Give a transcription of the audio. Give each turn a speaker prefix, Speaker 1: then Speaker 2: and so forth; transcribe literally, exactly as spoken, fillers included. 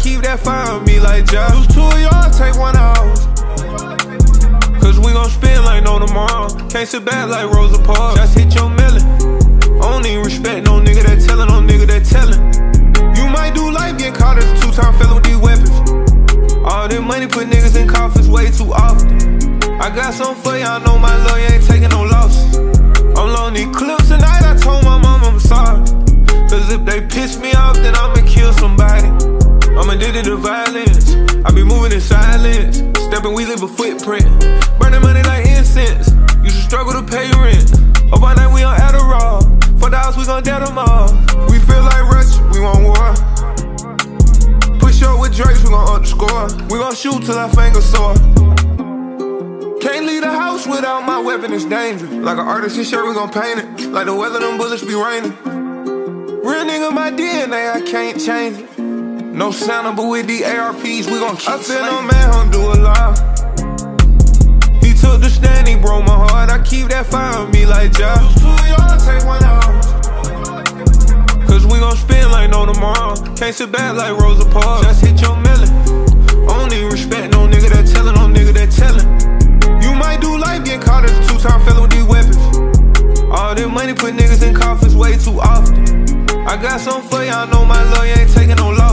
Speaker 1: keep that fire on me like Josh. Use two of y'all, take one hours. Cause we gon' spin like no tomorrow. Can't sit back like Rosa Parks. Just hit your melon. I don't even respect no nigga that tellin', no nigga that tellin'. You might do life, get caught as a two-time felon with these weapons. All this money put niggas in coffins way too often. I got something for y'all, know my love, you ain't taking no losses. I'm on these clips tonight, I told my mom I'm sorry. Cause if they piss me off, then I'ma kill somebody. I'm addicted to violence, I be moving in silence. Stepping, we leave a footprint. Burning money like incense, you should struggle to pay rent. Up all night, we on Adderall. For the house, we gon' dead them all. We feel like Russia, we want war. Push up with Drakes, we gon' up the score. We gon' shoot till our fingers sore. Can't leave the house without my weapon, it's dangerous. Like an artist, his shirt, we gon' paint it. Like the weather, them bullets be raining. Real nigga, my D N A, I can't change it. No Santa, but with the A R Ps, we gon' keep I feel no man, hum do a lot. He took the stand, he broke my heart. I keep that fire on me like Josh. Use two of y'all, take one hour. Cause we gon' spin like no tomorrow. Can't sit back like Rosa Parks. Just hit your melon. I don't even respect no nigga that tellin', no nigga that tellin'. You might do life, get caught as a two-time felon with these weapons. All this money put niggas in coffins way too often. I got something for y'all, know my love, you ain't taking no loss.